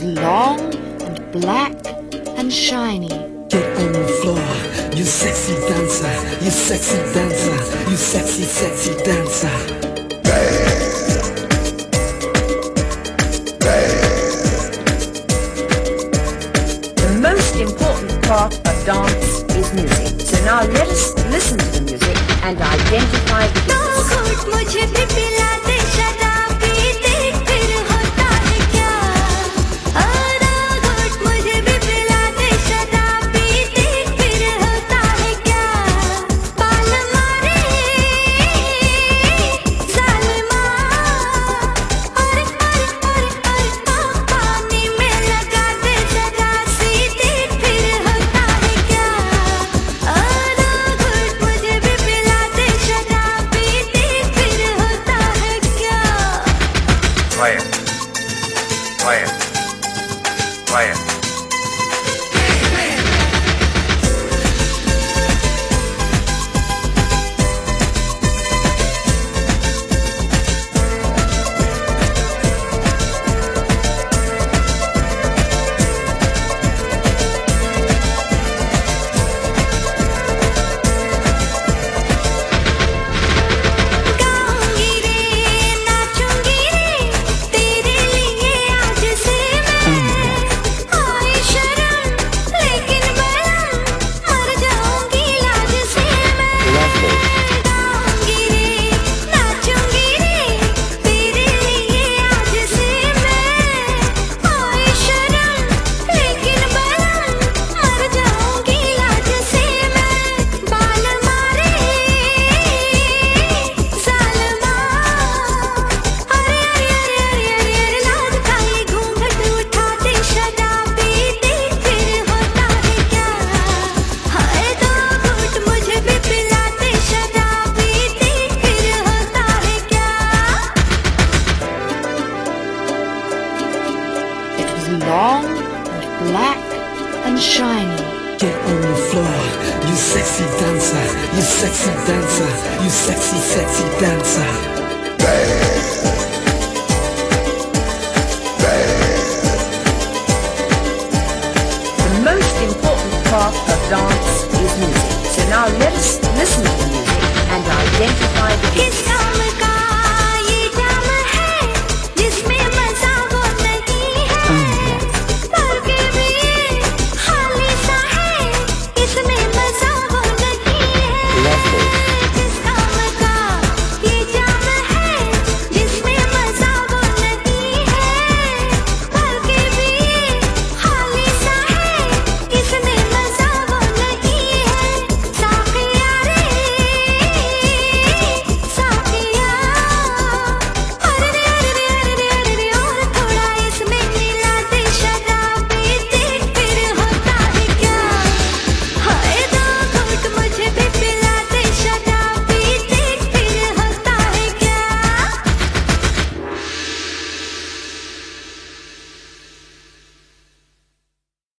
was long and black and shiny. Get on the floor, you sexy dancer, you sexy dancer, you sexy, sexy dancer. The most important part of dance is music. So now let us listen to the music and identify the differences. Play it. Long and black and shiny. Get on the floor, you sexy dancer, you sexy dancer, you sexy, sexy dancer. The most important part of dance is music. So now let us listen to the music and identify the differences.